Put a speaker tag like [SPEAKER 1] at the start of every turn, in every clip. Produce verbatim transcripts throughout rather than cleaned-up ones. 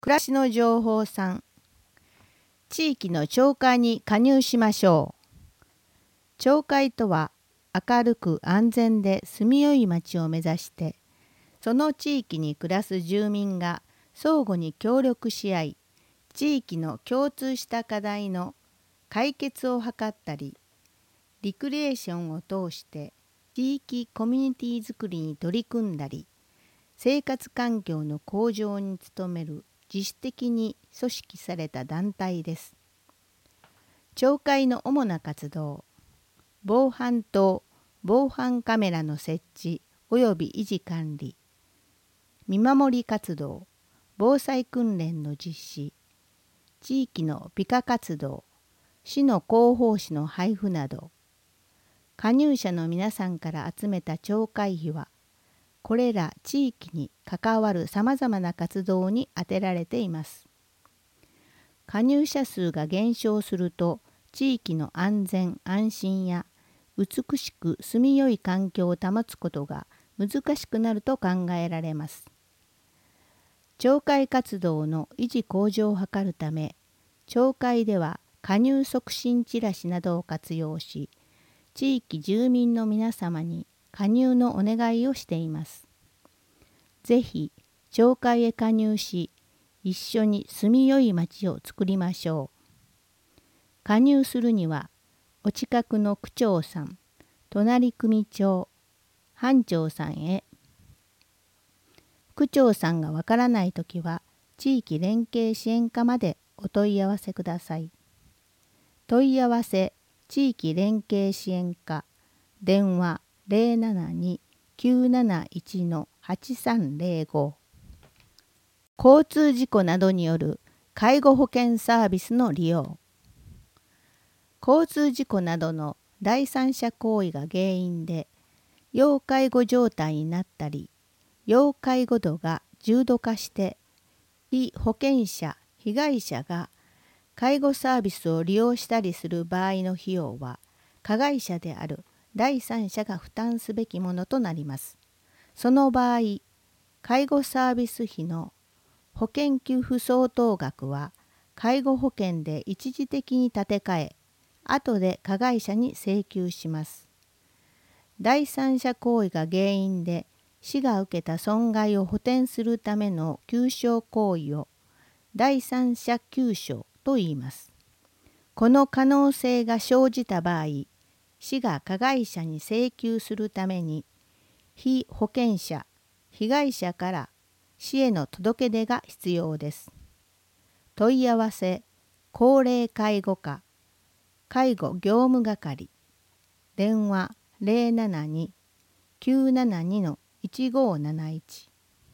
[SPEAKER 1] 暮らしの情報さん、地域の町会に加入しましょう。町会とは、明るく安全で住みよい町を目指して、その地域に暮らす住民が相互に協力し合い、地域の共通した課題の解決を図ったり、リクリエーションを通して地域コミュニティづくりに取り組んだり、生活環境の向上に努める自主的に組織された団体です。町会の主な活動、防犯灯、防犯カメラの設置及び維持管理、見守り活動、防災訓練の実施、地域の美化活動、市の広報誌の配布など、加入者の皆さんから集めた町会費は、これら地域に関わるさまざまな活動に充てられています。加入者数が減少すると、地域の安全・安心や美しく住みよい環境を保つことが難しくなると考えられます。町会活動の維持向上を図るため、町会では加入促進チラシなどを活用し、地域住民の皆様に加入のお願いをしています。ぜひ、町会へ加入し、一緒に住みよい町を作りましょう。加入するには、お近くの区長さん、隣組長、班長さんへ。区長さんがわからないときは、地域連携支援課までお問い合わせください。問い合わせ、地域連携支援課、電話 ゼロななに きゅうなないち はちさんゼロご。交通事故などによる介護保険サービスの利用。交通事故などの第三者行為が原因で、要介護状態になったり、要介護度が重度化して、被保険者、被害者が介護サービスを利用したりする場合の費用は、加害者である第三者が負担すべきものとなります。その場合、介護サービス費の保険給付相当額は、介護保険で一時的に立て替え、後で加害者に請求します。第三者行為が原因で、市が受けた損害を補填するための求償行為を第三者求償と言います。この可能性が生じた場合、市が加害者に請求するために、被保険者、被害者から市への届け出が必要です。問い合わせ、高齢介護課、介護業務係、電話 ゼロななに きゅうななに いちごなないち。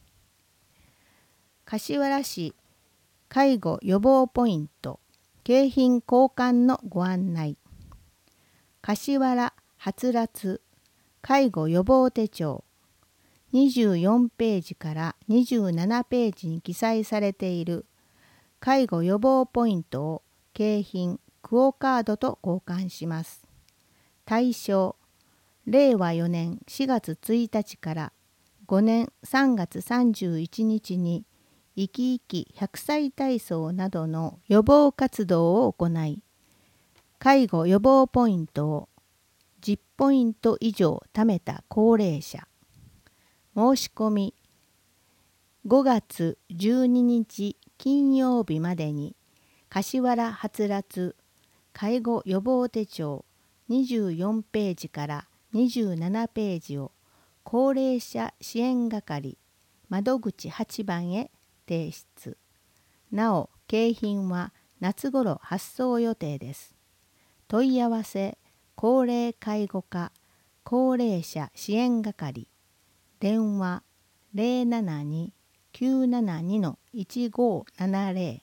[SPEAKER 1] 柏原市介護予防ポイント景品交換のご案内。柏原はつらつ介護予防手帳にじゅうよんページからにじゅうななページに記載されている介護予防ポイントを景品クオカードと交換します。対象、れいわよねんしがつついたちからごねんさんがつさんじゅういちにちにいきいきひゃくさい体操などの予防活動を行い、介護予防ポイントをじゅっポイント以上貯めた高齢者。申し込み、ごがつじゅうににち金曜日までに、柏原はつらつ介護予防手帳にじゅうよんページからにじゅうななページを高齢者支援係窓口はちばんへ提出。なお、景品は夏頃発送予定です。問い合わせ、高齢介護課高齢者支援係、電話 ゼロななに きゅうななに いちごななゼロ。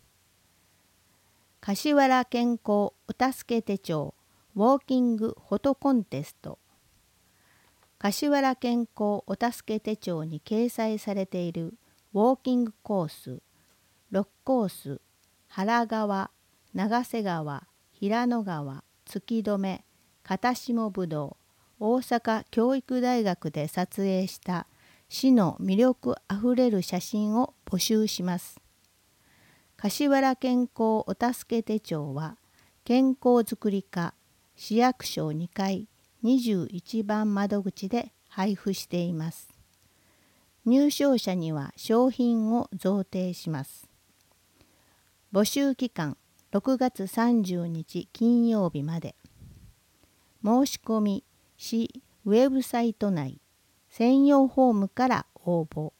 [SPEAKER 1] 柏原健康お助け手帳ウォーキングフォトコンテスト。柏原健康お助け手帳に掲載されているウォーキングコースろくコース、原川、長瀬川、平野川、月留、片下ぶどう、大阪教育大学で撮影した市の魅力あふれる写真を募集します。 柏原健康お助け手帳は健康づくり課市役所にかいにじゅういちばん窓口で配布しています。入賞者には商品を贈呈します。募集期間ろくがつさんじゅうにち金曜日まで。申し込み市ウェブサイト内専用フォームから応募。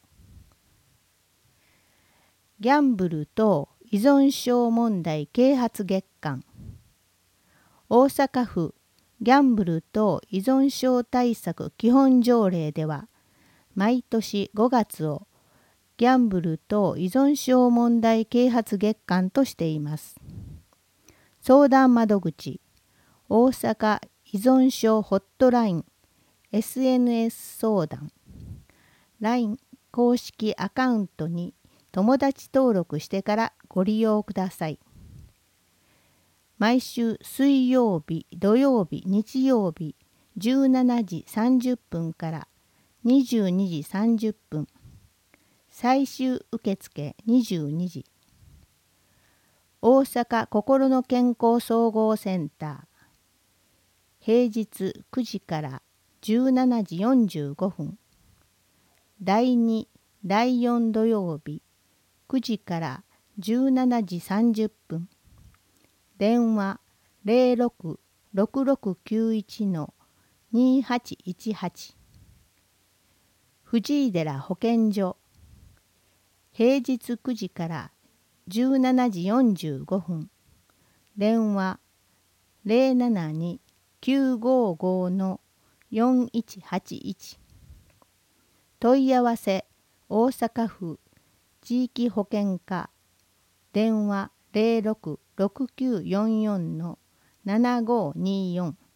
[SPEAKER 1] ギャンブル等依存症問題啓発月間。大阪府ギャンブル等依存症対策基本条例では、毎年ごがつをギャンブル等依存症問題啓発月間としています。相談窓口、大阪依存症ホットライン、エスエヌエス 相談、ライン 公式アカウントに友達登録してからご利用ください。毎週水曜日、土曜日、日曜日じゅうしちじさんじゅっぷんからにじゅうにじさんじゅっぷん、最終受付にじゅうにじ。大阪心の健康総合センター、平日くじからじゅうしちじよんじゅうごふん、だいに、だいよん土曜日くじからじゅうしちじさんじゅっぷん、電話 ゼロろく ろくろくきゅういち にはちいちはち。藤井寺保健所、平日くじからじゅうしちじよんじゅうごふん、電話 ゼロななに きゅうごご よんいちはちいち。問い合わせ大阪府地域保健課、電話 ゼロろく ろくきゅうよんよん ななごによん。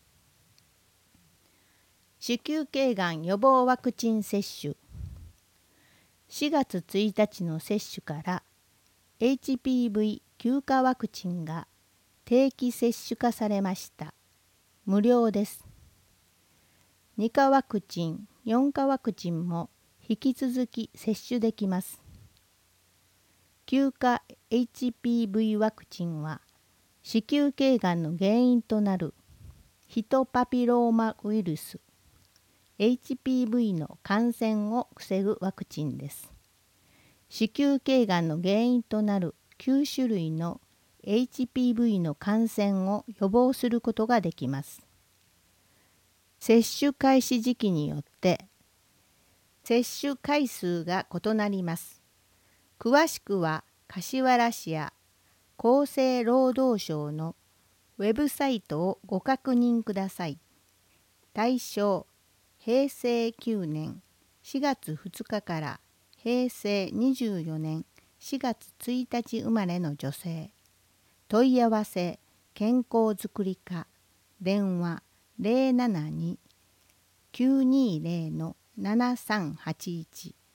[SPEAKER 1] 子宮頸がん予防ワクチン接種。しがつついたちの接種から エイチピーブイ 休暇ワクチンが定期接種化されました。無料です。にかワクチン、よんかワクチンも引き続き接種できます。休暇 エイチピーブイ ワクチンは子宮頸がんの原因となるヒトパピローマウイルス エイチピーブイ の感染を防ぐワクチンです。子宮頸がんの原因となるきゅうしゅるいの エイチピーブイ の感染を予防することができます。接種開始時期によって接種回数が異なります。詳しくは柏原市や厚生労働省のウェブサイトをご確認ください。対象、平成きゅうねんしがつふつかから平成にじゅうよねんしがつついたち生まれの女性。問い合わせ、健康づくり課、電話 ゼロななに きゅうにゼロ ななさんはちいち。